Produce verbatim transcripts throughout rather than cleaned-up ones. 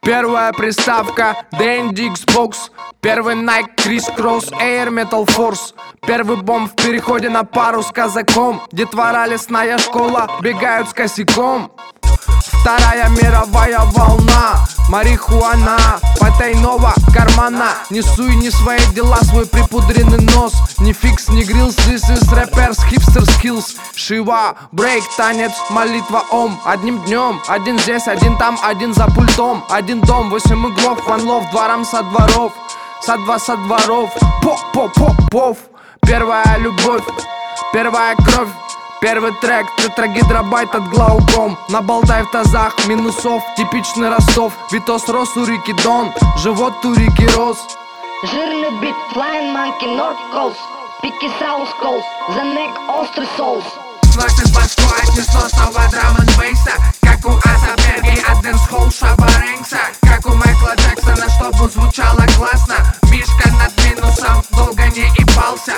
Первая приставка ди энд ди Xbox, первый Nike Criss Cross Air Metal Force, первый бомб в переходе на пару с казаком. Детвора лесная школа, бегают с косяком. Вторая мировая волна, марихуана, потайного кармана. Не суй не свои дела, свой припудренный нос. Ни фикс, ни грилс, this is rappers, hipster skills. Шива, брейк, танец, молитва ом. Одним днем, один здесь, один там, один за пультом. Один дом, восемь углов, one love, дворам со дворов. Со два со дворов, поп-поп-поп-пов. Первая любовь, первая кровь. Первый трек, тетрагидробайт от глауком. Набалтай в тазах минусов, типичный Ростов. Витос рос у реки Дон, живот у реки Рос. Жирный бит, Flying Monkey, North Coast. Пики South Coast, The Neck, острый соус. Сносит башку, отнесло снова драм н бейса. Как у Азаберги, от дэнс-холл Шаба Рэнкса. Как у Майкла Джексона, чтобы звучало классно. Мишка над минусом долго не ебался.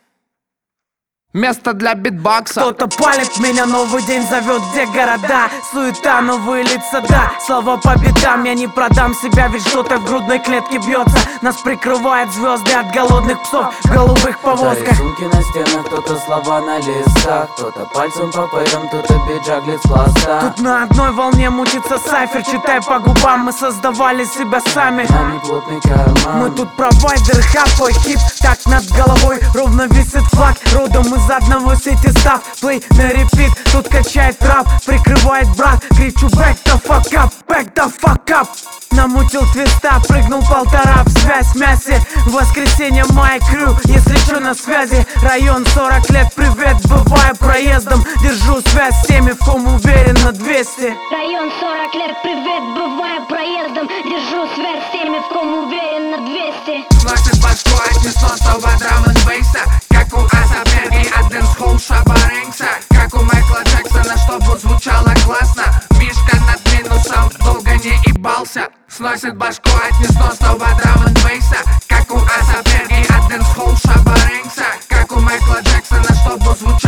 Место для битбокса. Кто-то палит меня, новый день зовет, где города. Суета, новые лица, да, слова по битам. Я не продам себя, ведь что-то в грудной клетке бьется. Нас прикрывают звезды от голодных псов в голубых повозках. Рисунки на стенах, кто-то слова на листах. Кто-то пальцем по пейдам, кто-то бит жаглит с пласта. Тут на одной волне мутится сайфер, читай по губам. Мы создавали себя сами, а не плотный карман. Мы тут провайдер, хапой хит, так над головой ровно висит флаг. Родом из одного сети став, плей на репит. Тут качает трап, прикрывает брат. Кричу back the fuck up, back the fuck up. Намутил твиста, прыгнул полтора в связь в мясе. Воскресенье, my crew, если что на связи. Район сорок лет, привет, бываю проездом. Держу связь с теми, в ком уверен на двести. Район сорок лет, привет, бываю проездом. Держу связь с теми, в ком уверен на двести. Сносит башку, отнесло снова драм н бейса. Как у Азаберги, от дэнс-холл Шаба Рэнкса. Как у Майкла Джексона, чтобы звучало классно. Мишка над минусом долго не ебался. Сносит башку, отнесло снова драм н бейса. Как у Азаберги, от дэнс-холл Шаба Рэнкса. Как у Майкла Джексона, чтобы звучало